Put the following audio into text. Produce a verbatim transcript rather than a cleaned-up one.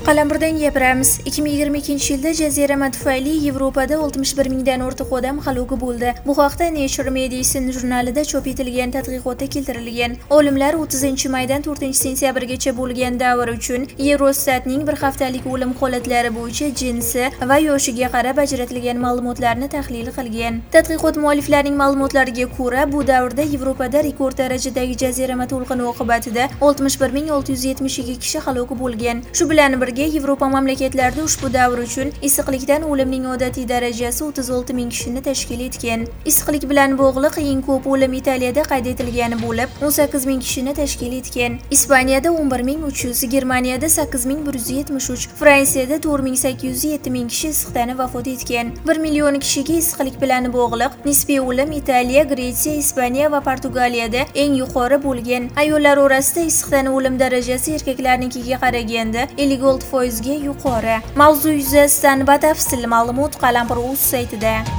Qalampirdan gapiramiz. ikki ming yigirma ikkinchi yilda jazirama tufayli Yevropada oltmish bir mingdan ortiq odam halok bo'ldi. Bu haqda Nature Medicine jurnalida chop etilgan tadqiqotda keltirilgan. Olimlar o'ttizinchi maydan to'rtinchi sentyabrgacha bo'lgan davr uchun Eurostatning bir haftalik o'lim holatlari bo'yicha jinsi va yoshiga qarab ajratilgan ma'lumotlarni tahlil qilgan. Tadqiqot mualliflarining ma'lumotlariga ko'ra, bu davrda Yevropada rekord darajadagi jazirama to'lqini oqibatida oltmish bir ming olti yuz yetmish ikki kishi halok bo'lgan. Shu bilan birga Yevropa mamlakatlarida ushbu davr uchun issiqlikdan o'limning odatiy darajasi o'ttiz olti ming kishini tashkil etgan. Issiqlik bilan bog'liq eng ko'p o'lim Italiyada qayd etilgani bo'lib, o'n sakkiz ming kishini tashkil etgan. Ispaniyada o'n bir ming uch yuz, Germaniyada sakkiz ming bir yuz yetmish uch, Fransiyada to'rt ming sakkiz yuz yetti ming kishi issiqdan vafot etgan. bir million kishiga issiqlik bilan bog'liq nisbiy o'lim Italiya, Gretsiya, Ispaniya va Portugaliyada eng yuqori bo'lgan. Ayollar orasida issiqdan o'lim darajasi erkaklarnikiga qaraganda ellik olti foizga yuqori. Mavzu yuzasidan batafsil ma'lumot Qalampir.uz saytida.